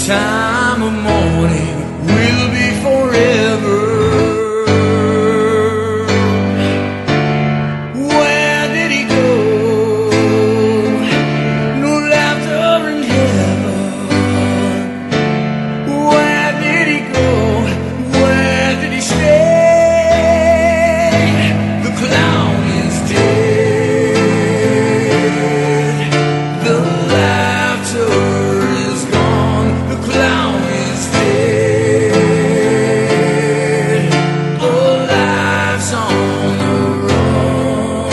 time of morning will be forever. Where did he go? No laughter in heaven. Where did he go? Where did he stay? The clown is dead. The laughter is gone. The clown is dead. Oh, life's on the run.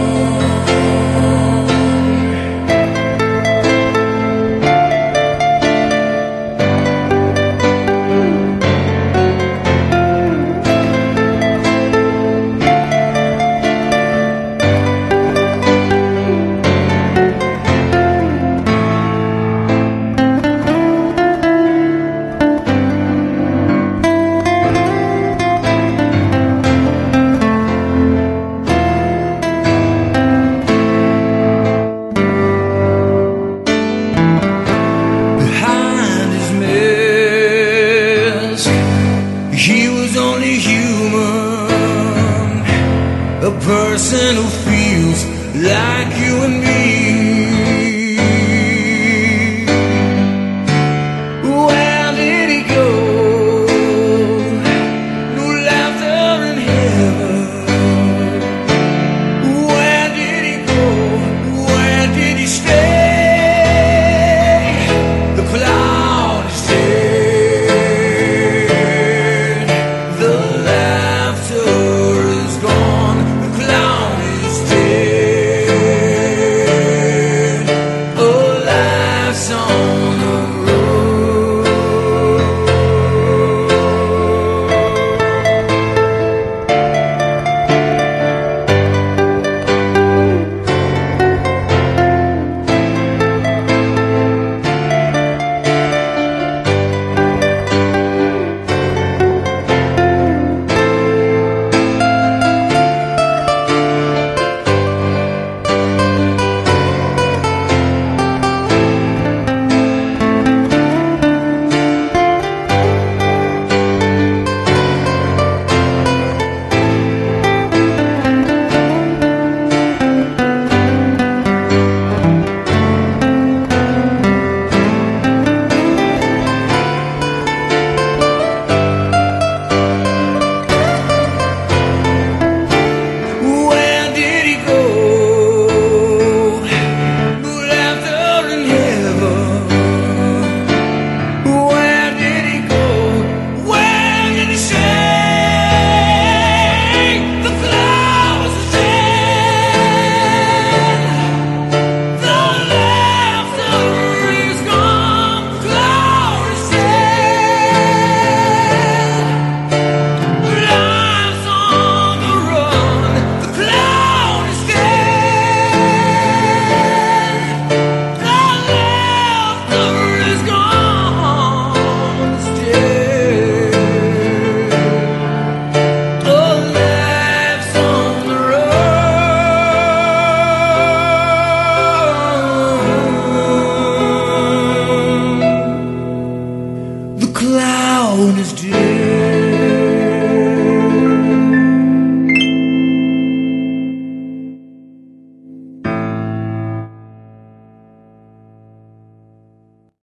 Behind his mask, he was only human, a person who feels like you and me. Where did he go? No laughter in heaven. Where did he go? Where did he stay? The cloud is dead. The laughter is gone. The clown is dead. Oh, life's on the road. Where did he go? No laughter in heaven. Where did he go? Where did he stay? The flowers are dead. The laughter is gone. The cloud is dead. Life's on the run. The cloud is dead. The laughter is gone. It's dead. Oh, life's on the run. The cloud is dead.